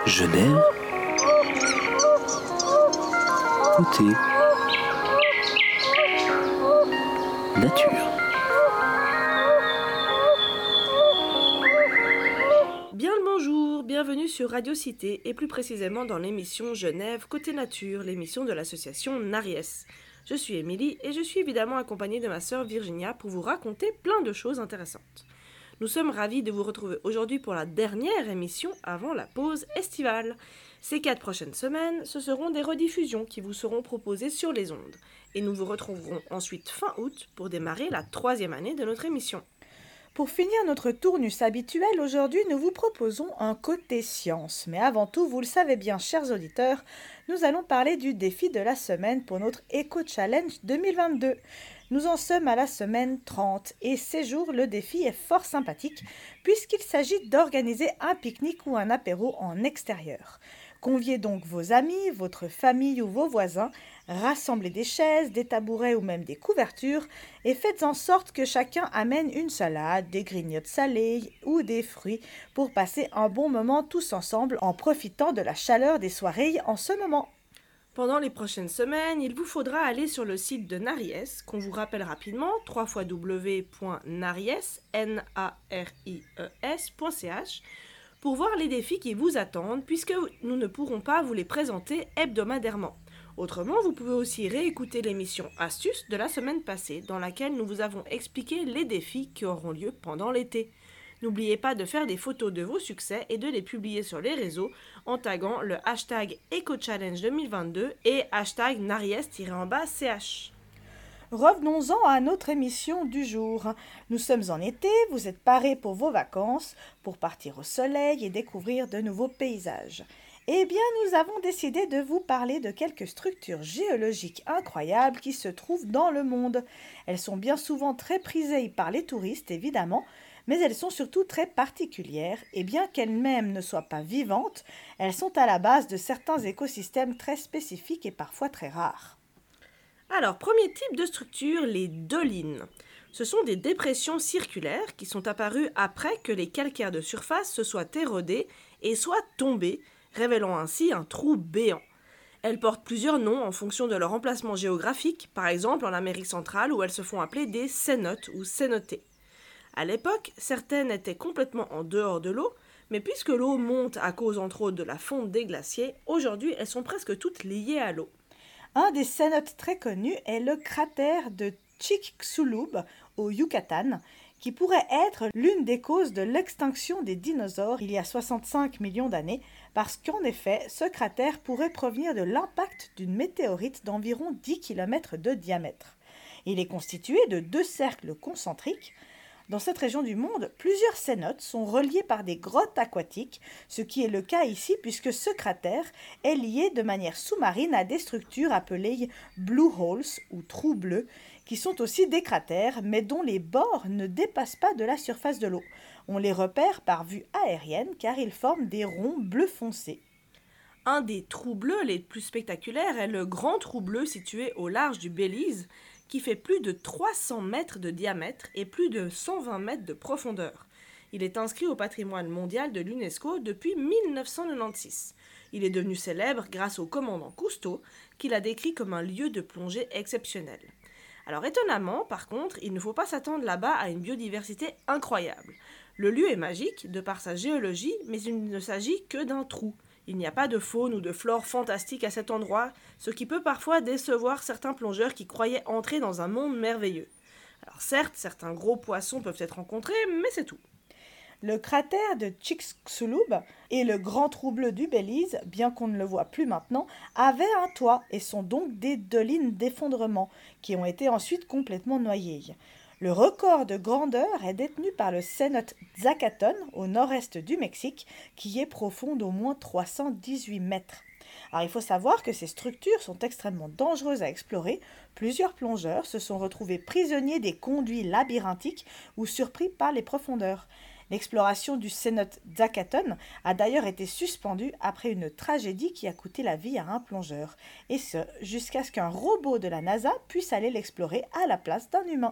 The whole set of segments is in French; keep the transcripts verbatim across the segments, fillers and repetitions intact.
Genève, côté nature. Bien le bonjour, bienvenue sur Radio Cité et plus précisément dans l'émission Genève Côté Nature, l'émission de l'association Naries. Je suis Émilie et je suis évidemment accompagnée de ma sœur Virginia pour vous raconter plein de choses intéressantes. Nous sommes ravis de vous retrouver aujourd'hui pour la dernière émission avant la pause estivale. Ces quatre prochaines semaines, ce seront des rediffusions qui vous seront proposées sur les ondes. Et nous vous retrouverons ensuite fin août pour démarrer la troisième année de notre émission. Pour finir notre tournus habituel, aujourd'hui nous vous proposons un côté science. Mais avant tout, vous le savez bien, chers auditeurs, nous allons parler du défi de la semaine pour notre Eco Challenge deux mille vingt-deux. Nous en sommes à la semaine trente et ces jours, le défi est fort sympathique puisqu'il s'agit d'organiser un pique-nique ou un apéro en extérieur. Conviez donc vos amis, votre famille ou vos voisins, rassemblez des chaises, des tabourets ou même des couvertures et faites en sorte que chacun amène une salade, des grignotes salées ou des fruits pour passer un bon moment tous ensemble en profitant de la chaleur des soirées en ce moment. Pendant les prochaines semaines, il vous faudra aller sur le site de Naries, qu'on vous rappelle rapidement, w w w point naries point c h, pour voir les défis qui vous attendent, puisque nous ne pourrons pas vous les présenter hebdomadairement. Autrement, vous pouvez aussi réécouter l'émission Astuces de la semaine passée, dans laquelle nous vous avons expliqué les défis qui auront lieu pendant l'été. N'oubliez pas de faire des photos de vos succès et de les publier sur les réseaux en taguant le hashtag EcoChallenge deux mille vingt-deux et hashtag Naries-ch. Revenons-en à notre émission du jour. Nous sommes en été, vous êtes parés pour vos vacances, pour partir au soleil et découvrir de nouveaux paysages. Eh bien, nous avons décidé de vous parler de quelques structures géologiques incroyables qui se trouvent dans le monde. Elles sont bien souvent très prisées par les touristes, évidemment, mais elles sont surtout très particulières et bien qu'elles-mêmes ne soient pas vivantes, elles sont à la base de certains écosystèmes très spécifiques et parfois très rares. Alors, premier type de structure, les dolines. Ce sont des dépressions circulaires qui sont apparues après que les calcaires de surface se soient érodés et soient tombés, révélant ainsi un trou béant. Elles portent plusieurs noms en fonction de leur emplacement géographique, par exemple en Amérique centrale où elles se font appeler des cénotes ou cénotées. À l'époque, certaines étaient complètement en dehors de l'eau, mais puisque l'eau monte à cause entre autres de la fonte des glaciers, aujourd'hui elles sont presque toutes liées à l'eau. Un des cénotes très connus est le cratère de Chicxulub au Yucatan, qui pourrait être l'une des causes de l'extinction des dinosaures il y a soixante-cinq millions d'années, parce qu'en effet, ce cratère pourrait provenir de l'impact d'une météorite d'environ dix kilomètres de diamètre. Il est constitué de deux cercles concentriques. Dans cette région du monde, plusieurs cénotes sont reliées par des grottes aquatiques, ce qui est le cas ici puisque ce cratère est lié de manière sous-marine à des structures appelées blue holes ou trous bleus, qui sont aussi des cratères mais dont les bords ne dépassent pas de la surface de l'eau. On les repère par vue aérienne car ils forment des ronds bleu foncé. Un des trous bleus les plus spectaculaires est le grand trou bleu situé au large du Belize, qui fait plus de trois cents mètres de diamètre et plus de cent vingt mètres de profondeur. Il est inscrit au patrimoine mondial de l'UNESCO depuis mille neuf cent quatre-vingt-seize. Il est devenu célèbre grâce au commandant Cousteau, qui l'a décrit comme un lieu de plongée exceptionnel. Alors étonnamment, par contre, il ne faut pas s'attendre là-bas à une biodiversité incroyable. Le lieu est magique de par sa géologie, mais il ne s'agit que d'un trou. Il n'y a pas de faune ou de flore fantastique à cet endroit, ce qui peut parfois décevoir certains plongeurs qui croyaient entrer dans un monde merveilleux. Alors certes, certains gros poissons peuvent être rencontrés, mais c'est tout. Le cratère de Chicxulub et le grand trou bleu du Belize, bien qu'on ne le voit plus maintenant, avaient un toit et sont donc des dolines d'effondrement qui ont été ensuite complètement noyées. Le record de grandeur est détenu par le cénote Zacaton au nord-est du Mexique, qui est profond d'au moins trois cent dix-huit mètres. Alors il faut savoir que ces structures sont extrêmement dangereuses à explorer. Plusieurs plongeurs se sont retrouvés prisonniers des conduits labyrinthiques ou surpris par les profondeurs. L'exploration du cénote Zacaton a d'ailleurs été suspendue après une tragédie qui a coûté la vie à un plongeur, et ce, jusqu'à ce qu'un robot de la NASA puisse aller l'explorer à la place d'un humain.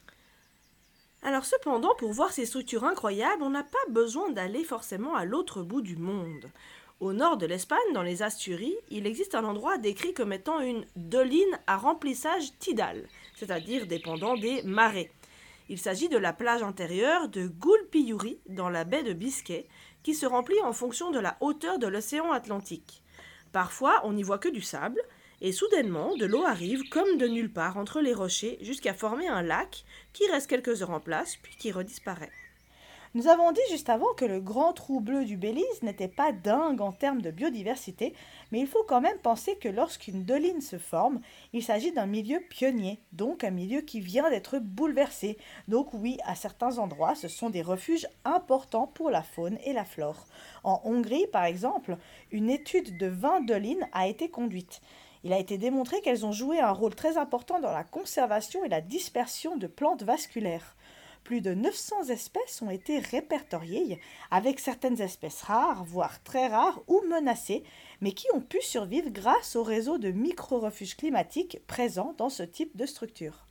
Alors cependant, pour voir ces structures incroyables, on n'a pas besoin d'aller forcément à l'autre bout du monde. Au nord de l'Espagne, dans les Asturies, il existe un endroit décrit comme étant une doline à remplissage tidal, c'est-à-dire dépendant des marées. Il s'agit de la plage intérieure de Gulpiyuri, dans la baie de Biscay, qui se remplit en fonction de la hauteur de l'océan Atlantique. Parfois, on n'y voit que du sable, et soudainement, de l'eau arrive comme de nulle part entre les rochers jusqu'à former un lac qui reste quelques heures en place, puis qui redisparaît. Nous avons dit juste avant que le grand trou bleu du Belize n'était pas dingue en termes de biodiversité, mais il faut quand même penser que lorsqu'une doline se forme, il s'agit d'un milieu pionnier, donc un milieu qui vient d'être bouleversé. Donc oui, à certains endroits, ce sont des refuges importants pour la faune et la flore. En Hongrie, par exemple, une étude de vingt dolines a été conduite. Il a été démontré qu'elles ont joué un rôle très important dans la conservation et la dispersion de plantes vasculaires. Plus de neuf cents espèces ont été répertoriées, avec certaines espèces rares, voire très rares ou menacées, mais qui ont pu survivre grâce au réseau de micro-refuges climatiques présents dans ce type de structure.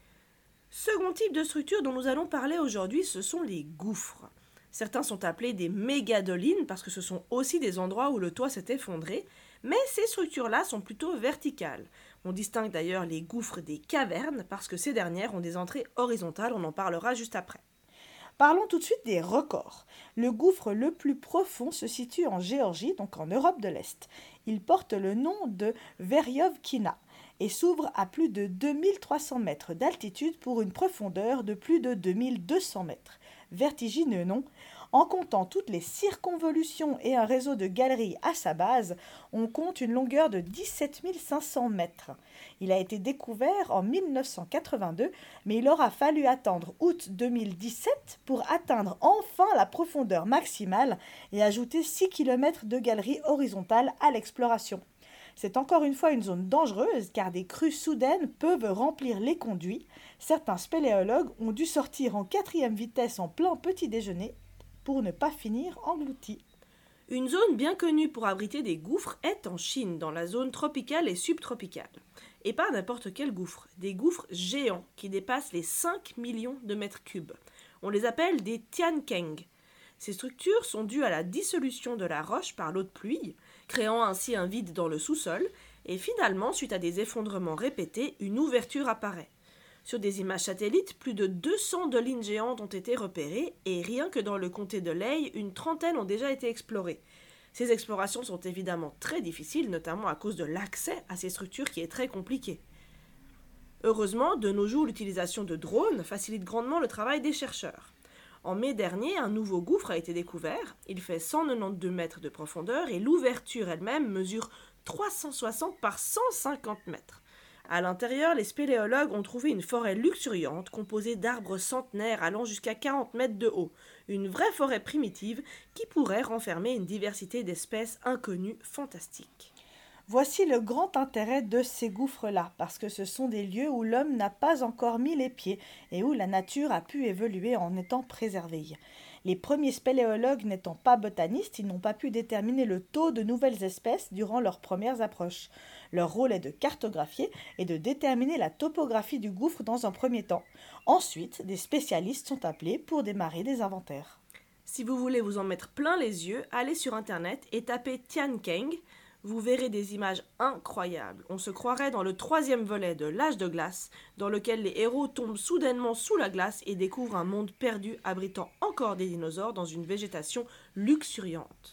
Second type de structure dont nous allons parler aujourd'hui, ce sont les gouffres. Certains sont appelés des mégadolines parce que ce sont aussi des endroits où le toit s'est effondré, mais ces structures-là sont plutôt verticales. On distingue d'ailleurs les gouffres des cavernes parce que ces dernières ont des entrées horizontales, on en parlera juste après. Parlons tout de suite des records. Le gouffre le plus profond se situe en Géorgie, donc en Europe de l'Est. Il porte le nom de Veriovkina et s'ouvre à plus de deux mille trois cents mètres d'altitude pour une profondeur de plus de deux mille deux cents mètres. Vertigineux, non ? En comptant toutes les circonvolutions et un réseau de galeries à sa base, on compte une longueur de dix-sept mille cinq cents mètres. Il a été découvert en mille neuf cent quatre-vingt-deux, mais il aura fallu attendre août deux mille dix-sept pour atteindre enfin la profondeur maximale et ajouter six kilomètres de galeries horizontales à l'exploration. C'est encore une fois une zone dangereuse car des crues soudaines peuvent remplir les conduits. Certains spéléologues ont dû sortir en quatrième vitesse en plein petit déjeuner pour ne pas finir engloutis. Une zone bien connue pour abriter des gouffres est en Chine, dans la zone tropicale et subtropicale. Et pas n'importe quel gouffre, des gouffres géants qui dépassent les cinq millions de mètres cubes. On les appelle des Tiankeng. Ces structures sont dues à la dissolution de la roche par l'eau de pluie, créant ainsi un vide dans le sous-sol, et finalement, suite à des effondrements répétés, une ouverture apparaît. Sur des images satellites, plus de deux cents dolines géantes ont été repérées et rien que dans le comté de Ley, une trentaine ont déjà été explorées. Ces explorations sont évidemment très difficiles, notamment à cause de l'accès à ces structures qui est très compliqué. Heureusement, de nos jours, l'utilisation de drones facilite grandement le travail des chercheurs. En mai dernier, un nouveau gouffre a été découvert. Il fait cent quatre-vingt-douze mètres de profondeur et l'ouverture elle-même mesure trois cent soixante par cent cinquante mètres. À l'intérieur, les spéléologues ont trouvé une forêt luxuriante composée d'arbres centenaires allant jusqu'à quarante mètres de haut, une vraie forêt primitive qui pourrait renfermer une diversité d'espèces inconnues fantastiques. Voici le grand intérêt de ces gouffres-là, parce que ce sont des lieux où l'homme n'a pas encore mis les pieds et où la nature a pu évoluer en étant préservée. Les premiers spéléologues n'étant pas botanistes, ils n'ont pas pu déterminer le taux de nouvelles espèces durant leurs premières approches. Leur rôle est de cartographier et de déterminer la topographie du gouffre dans un premier temps. Ensuite, des spécialistes sont appelés pour démarrer des inventaires. Si vous voulez vous en mettre plein les yeux, allez sur internet et tapez Tiankeng. Vous verrez des images incroyables. On se croirait dans le troisième volet de l'âge de glace, dans lequel les héros tombent soudainement sous la glace et découvrent un monde perdu abritant encore des dinosaures dans une végétation luxuriante.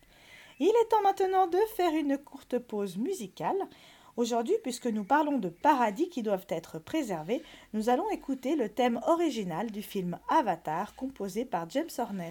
Il est temps maintenant de faire une courte pause musicale. Aujourd'hui, puisque nous parlons de paradis qui doivent être préservés, nous allons écouter le thème original du film Avatar composé par James Horner.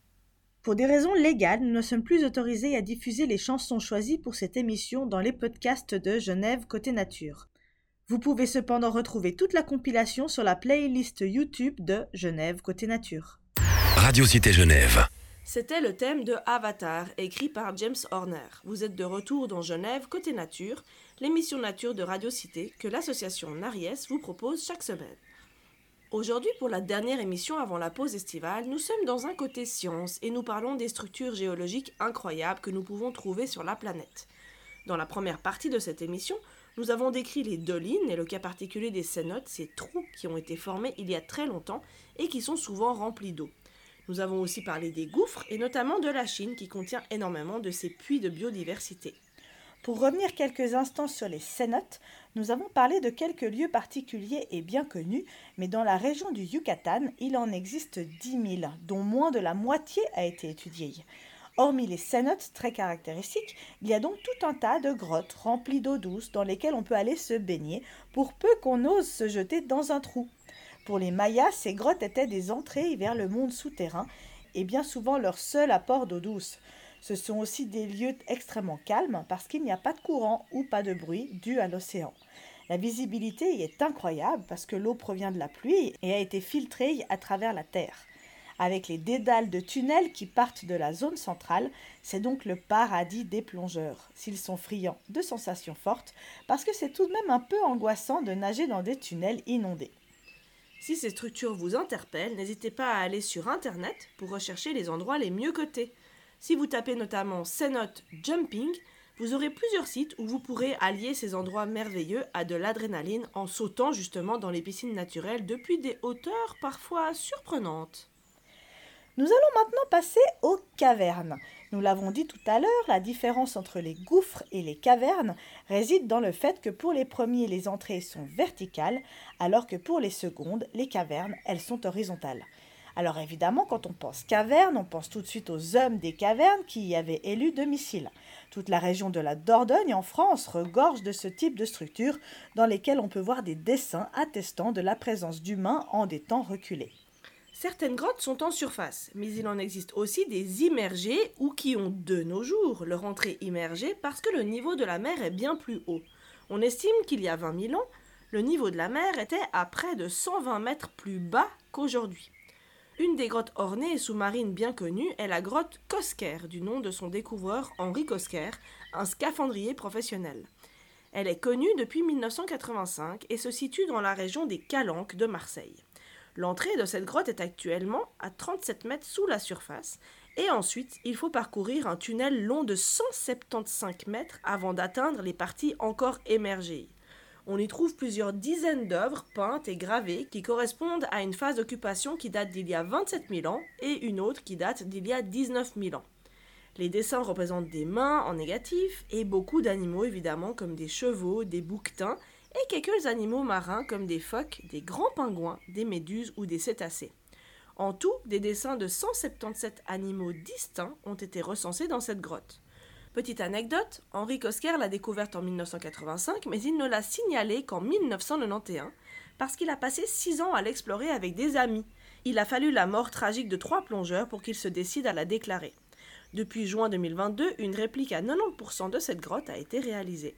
Pour des raisons légales, nous ne sommes plus autorisés à diffuser les chansons choisies pour cette émission dans les podcasts de Genève Côté Nature. Vous pouvez cependant retrouver toute la compilation sur la playlist YouTube de Genève Côté Nature. Radio Cité Genève. C'était le thème de Avatar, écrit par James Horner. Vous êtes de retour dans Genève Côté Nature, l'émission nature de Radio Cité que l'association Naries vous propose chaque semaine. Aujourd'hui, pour la dernière émission avant la pause estivale, nous sommes dans un côté science et nous parlons des structures géologiques incroyables que nous pouvons trouver sur la planète. Dans la première partie de cette émission, nous avons décrit les dolines et le cas particulier des cénotes, ces trous qui ont été formés il y a très longtemps et qui sont souvent remplis d'eau. Nous avons aussi parlé des gouffres et notamment de la Chine qui contient énormément de ces puits de biodiversité. Pour revenir quelques instants sur les cénotes, nous avons parlé de quelques lieux particuliers et bien connus, mais dans la région du Yucatan, il en existe dix mille, dont moins de la moitié a été étudiée. Hormis les cénotes très caractéristiques, il y a donc tout un tas de grottes remplies d'eau douce dans lesquelles on peut aller se baigner, pour peu qu'on ose se jeter dans un trou. Pour les Mayas, ces grottes étaient des entrées vers le monde souterrain, et bien souvent leur seul apport d'eau douce. Ce sont aussi des lieux extrêmement calmes parce qu'il n'y a pas de courant ou pas de bruit dû à l'océan. La visibilité y est incroyable parce que l'eau provient de la pluie et a été filtrée à travers la terre. Avec les dédales de tunnels qui partent de la zone centrale, c'est donc le paradis des plongeurs, s'ils sont friands de sensations fortes, parce que c'est tout de même un peu angoissant de nager dans des tunnels inondés. Si ces structures vous interpellent, n'hésitez pas à aller sur internet pour rechercher les endroits les mieux cotés. Si vous tapez notamment cénote jumping, vous aurez plusieurs sites où vous pourrez allier ces endroits merveilleux à de l'adrénaline en sautant justement dans les piscines naturelles depuis des hauteurs parfois surprenantes. Nous allons maintenant passer aux cavernes. Nous l'avons dit tout à l'heure, la différence entre les gouffres et les cavernes réside dans le fait que pour les premiers, les entrées sont verticales, alors que pour les secondes, les cavernes, elles sont horizontales. Alors évidemment, quand on pense caverne, on pense tout de suite aux hommes des cavernes qui y avaient élu domicile. Toute la région de la Dordogne en France regorge de ce type de structures dans lesquelles on peut voir des dessins attestant de la présence d'humains en des temps reculés. Certaines grottes sont en surface, mais il en existe aussi des immergées ou qui ont de nos jours leur entrée immergée parce que le niveau de la mer est bien plus haut. On estime qu'il y a vingt mille ans, le niveau de la mer était à près de cent vingt mètres plus bas qu'aujourd'hui. Une des grottes ornées et sous-marines bien connues est la grotte Cosquer, du nom de son découvreur Henri Cosquer, un scaphandrier professionnel. Elle est connue depuis mille neuf cent quatre-vingt-cinq et se situe dans la région des Calanques de Marseille. L'entrée de cette grotte est actuellement à trente-sept mètres sous la surface et ensuite il faut parcourir un tunnel long de cent soixante-quinze mètres avant d'atteindre les parties encore émergées. On y trouve plusieurs dizaines d'œuvres peintes et gravées qui correspondent à une phase d'occupation qui date d'il y a vingt-sept mille ans et une autre qui date d'il y a dix-neuf mille ans. Les dessins représentent des mains en négatif et beaucoup d'animaux évidemment comme des chevaux, des bouquetins et quelques animaux marins comme des phoques, des grands pingouins, des méduses ou des cétacés. En tout, des dessins de cent soixante-dix-sept animaux distincts ont été recensés dans cette grotte. Petite anecdote, Henri Cosquer l'a découverte en mille neuf cent quatre-vingt-cinq, mais il ne l'a signalée qu'en mille neuf cent quatre-vingt-onze, parce qu'il a passé six ans à l'explorer avec des amis. Il a fallu la mort tragique de trois plongeurs pour qu'il se décide à la déclarer. Depuis juin deux mille vingt-deux, une réplique à quatre-vingt-dix pour cent de cette grotte a été réalisée.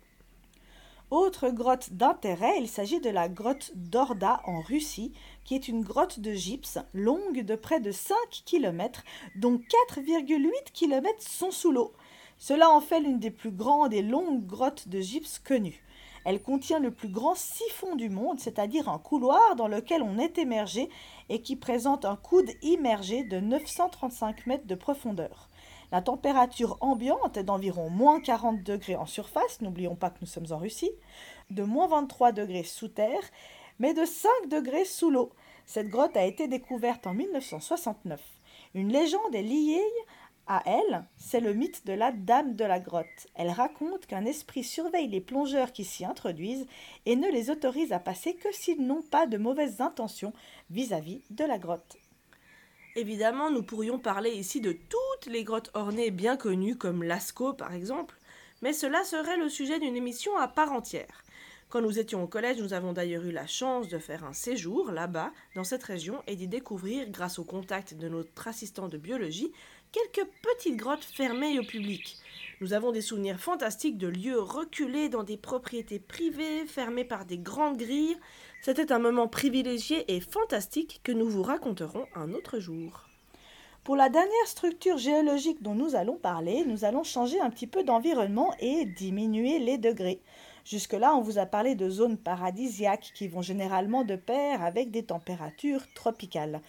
Autre grotte d'intérêt, il s'agit de la grotte d'Orda en Russie, qui est une grotte de gypse longue de près de cinq kilomètres, dont quatre virgule huit kilomètres sont sous l'eau. Cela en fait l'une des plus grandes et longues grottes de gypse connues. Elle contient le plus grand siphon du monde, c'est-à-dire un couloir dans lequel on est immergé et qui présente un coude immergé de neuf cent trente-cinq mètres de profondeur. La température ambiante est d'environ moins quarante degrés en surface, n'oublions pas que nous sommes en Russie, de moins vingt-trois degrés sous terre, mais de cinq degrés sous l'eau. Cette grotte a été découverte en mille neuf cent soixante-neuf. Une légende est liée à elle, c'est le mythe de la Dame de la grotte. Elle raconte qu'un esprit surveille les plongeurs qui s'y introduisent et ne les autorise à passer que s'ils n'ont pas de mauvaises intentions vis-à-vis de la grotte. Évidemment, nous pourrions parler ici de toutes les grottes ornées bien connues comme Lascaux par exemple, mais cela serait le sujet d'une émission à part entière. Quand nous étions au collège, nous avons d'ailleurs eu la chance de faire un séjour là-bas, dans cette région, et d'y découvrir, grâce au contact de notre assistant de biologie, quelques petites grottes fermées au public. Nous avons des souvenirs fantastiques de lieux reculés dans des propriétés privées, fermés par des grandes grilles. C'était un moment privilégié et fantastique que nous vous raconterons un autre jour. Pour la dernière structure géologique dont nous allons parler, nous allons changer un petit peu d'environnement et diminuer les degrés. Jusque-là, on vous a parlé de zones paradisiaques qui vont généralement de pair avec des températures tropicales.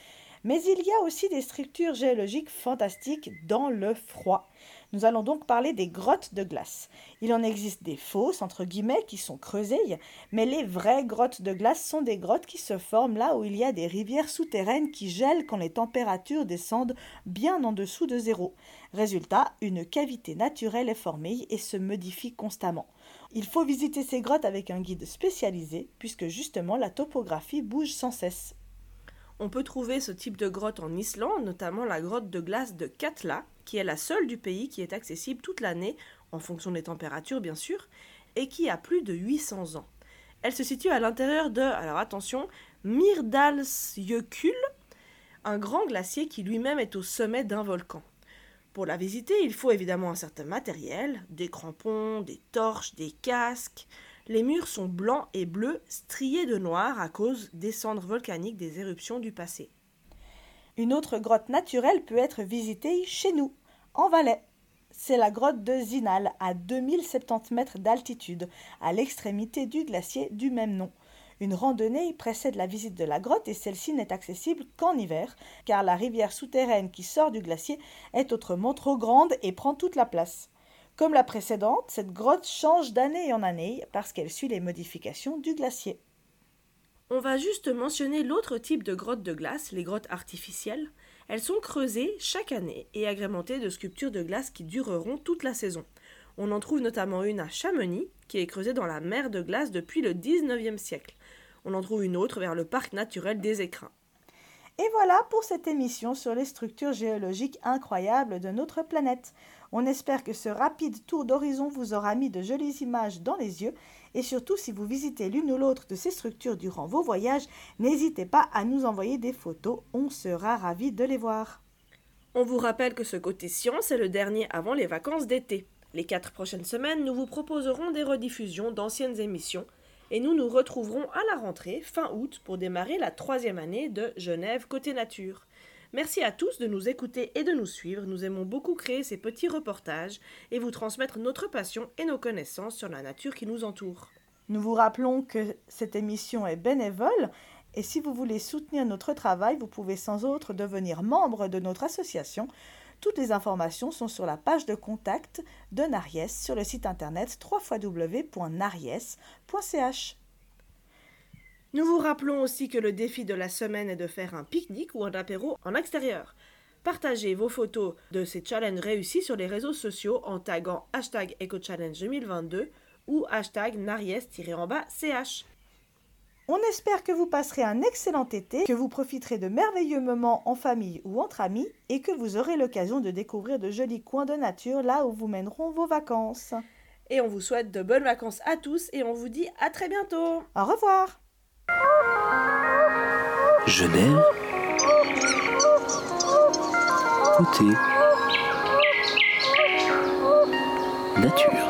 Mais il y a aussi des structures géologiques fantastiques dans le froid. Nous allons donc parler des grottes de glace. Il en existe des fausses, entre guillemets, qui sont creusées, mais les vraies grottes de glace sont des grottes qui se forment là où il y a des rivières souterraines qui gèlent quand les températures descendent bien en dessous de zéro. Résultat, une cavité naturelle est formée et se modifie constamment. Il faut visiter ces grottes avec un guide spécialisé, puisque justement la topographie bouge sans cesse. On peut trouver ce type de grotte en Islande, notamment la grotte de glace de Katla, qui est la seule du pays qui est accessible toute l'année, en fonction des températures bien sûr, et qui a plus de huit cents ans. Elle se situe à l'intérieur de, alors attention, Mýrdalsjökull, un grand glacier qui lui-même est au sommet d'un volcan. Pour la visiter, il faut évidemment un certain matériel, des crampons, des torches, des casques. Les murs sont blancs et bleus, striés de noir à cause des cendres volcaniques des éruptions du passé. Une autre grotte naturelle peut être visitée chez nous, en Valais. C'est la grotte de Zinal, à deux mille soixante-dix mètres d'altitude, à l'extrémité du glacier du même nom. Une randonnée précède la visite de la grotte et celle-ci n'est accessible qu'en hiver, car la rivière souterraine qui sort du glacier est autrement trop grande et prend toute la place. Comme la précédente, cette grotte change d'année en année parce qu'elle suit les modifications du glacier. On va juste mentionner l'autre type de grottes de glace, les grottes artificielles. Elles sont creusées chaque année et agrémentées de sculptures de glace qui dureront toute la saison. On en trouve notamment une à Chamonix, qui est creusée dans la mer de glace depuis le dix-neuvième siècle. On en trouve une autre vers le parc naturel des Écrins. Et voilà pour cette émission sur les structures géologiques incroyables de notre planète. On espère que ce rapide tour d'horizon vous aura mis de jolies images dans les yeux et surtout si vous visitez l'une ou l'autre de ces structures durant vos voyages, n'hésitez pas à nous envoyer des photos, on sera ravis de les voir. On vous rappelle que ce côté science est le dernier avant les vacances d'été. Les quatre prochaines semaines, nous vous proposerons des rediffusions d'anciennes émissions et nous nous retrouverons à la rentrée fin août pour démarrer la troisième année de Genève Côté Nature. Merci à tous de nous écouter et de nous suivre. Nous aimons beaucoup créer ces petits reportages et vous transmettre notre passion et nos connaissances sur la nature qui nous entoure. Nous vous rappelons que cette émission est bénévole et si vous voulez soutenir notre travail, vous pouvez sans autre devenir membre de notre association. Toutes les informations sont sur la page de contact de Nariès sur le site internet w w w point nariès point c h. Nous vous rappelons aussi que le défi de la semaine est de faire un pique-nique ou un apéro en extérieur. Partagez vos photos de ces challenges réussis sur les réseaux sociaux en taguant hashtag EcoChallenge deux mille vingt-deux ou hashtag Nariès-ch. On espère que vous passerez un excellent été, que vous profiterez de merveilleux moments en famille ou entre amis et que vous aurez l'occasion de découvrir de jolis coins de nature là où vous mèneront vos vacances. Et on vous souhaite de bonnes vacances à tous et on vous dit à très bientôt. Au revoir. Genève. Côté nature.